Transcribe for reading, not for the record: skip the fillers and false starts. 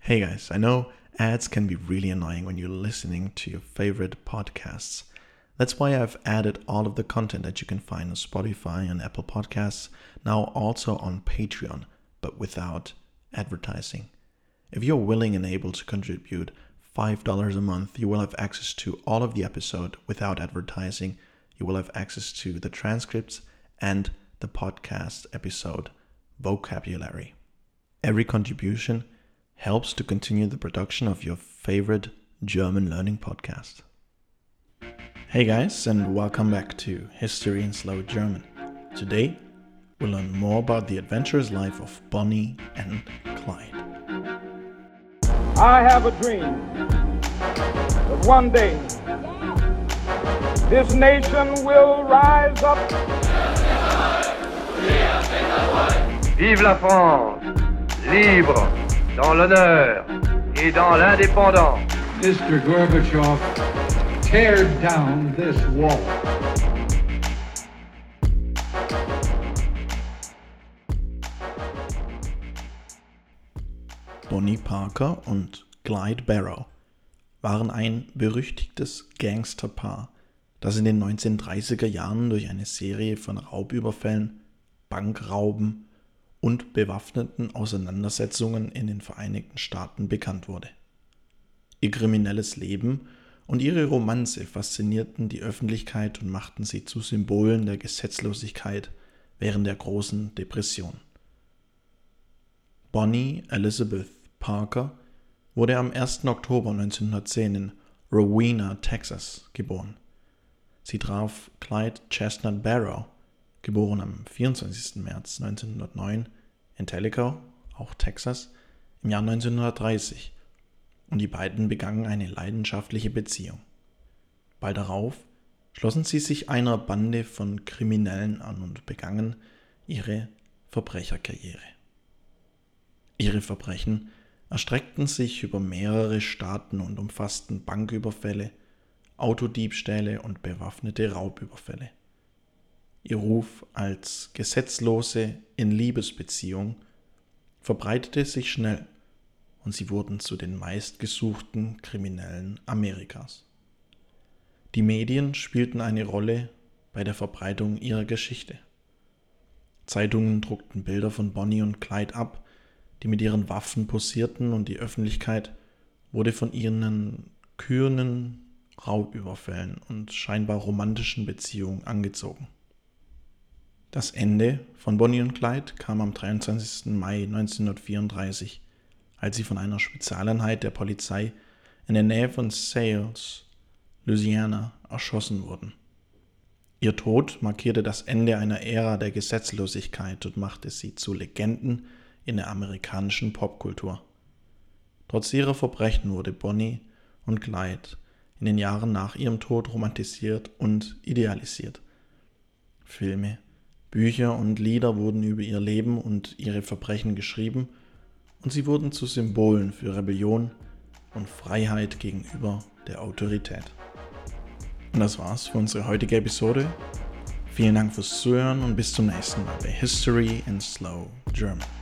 Hey guys, I know ads can be really annoying when you're listening to your favorite podcasts. That's why I've added all of the content that you can find on Spotify and Apple Podcasts, now also on Patreon, but without advertising. If you're willing and able to contribute $5 a month, you will have access to all of the episode without advertising. You will have access to the transcripts and the podcast episode vocabulary. Every contribution helps to continue the production of your favorite German learning podcast. Hey guys, and welcome back to History in Slow German. Today, we'll learn more about the adventurous life of Bonnie and Clyde. I have a dream that one day this nation will rise up. Vive la France, libre, dans l'honneur et dans l'indépendance. Mr. Gorbachev, tear down this wall. Bonnie Parker und Clyde Barrow waren ein berüchtigtes Gangsterpaar, das in den 1930er Jahren durch eine Serie von Raubüberfällen, Bankrauben und bewaffneten Auseinandersetzungen in den Vereinigten Staaten bekannt wurde. Ihr kriminelles Leben und ihre Romanze faszinierten die Öffentlichkeit und machten sie zu Symbolen der Gesetzlosigkeit während der Großen Depression. Bonnie Elizabeth Parker wurde am 1. Oktober 1910 in Rowena, Texas, geboren. Sie traf Clyde Chestnut Barrow, geboren am 24. März 1909 in Tellico, auch Texas, im Jahr 1930, und die beiden begannen eine leidenschaftliche Beziehung. Bald darauf schlossen sie sich einer Bande von Kriminellen an und begannen ihre Verbrecherkarriere. Ihre Verbrechen erstreckten sich über mehrere Staaten und umfassten Banküberfälle, Autodiebstähle und bewaffnete Raubüberfälle. Ihr Ruf als Gesetzlose in Liebesbeziehung verbreitete sich schnell und sie wurden zu den meistgesuchten Kriminellen Amerikas. Die Medien spielten eine Rolle bei der Verbreitung ihrer Geschichte. Zeitungen druckten Bilder von Bonnie und Clyde ab, die mit ihren Waffen posierten, und die Öffentlichkeit wurde von ihren kühnen Raubüberfällen und scheinbar romantischen Beziehungen angezogen. Das Ende von Bonnie und Clyde kam am 23. Mai 1934, als sie von einer Spezialeinheit der Polizei in der Nähe von Sayles, Louisiana, erschossen wurden. Ihr Tod markierte das Ende einer Ära der Gesetzlosigkeit und machte sie zu Legenden in der amerikanischen Popkultur. Trotz ihrer Verbrechen wurde Bonnie und Clyde in den Jahren nach ihrem Tod romantisiert und idealisiert. Filme, Bücher und Lieder wurden über ihr Leben und ihre Verbrechen geschrieben und sie wurden zu Symbolen für Rebellion und Freiheit gegenüber der Autorität. Und das war's für unsere heutige Episode. Vielen Dank fürs Zuhören und bis zum nächsten Mal bei History in Slow German.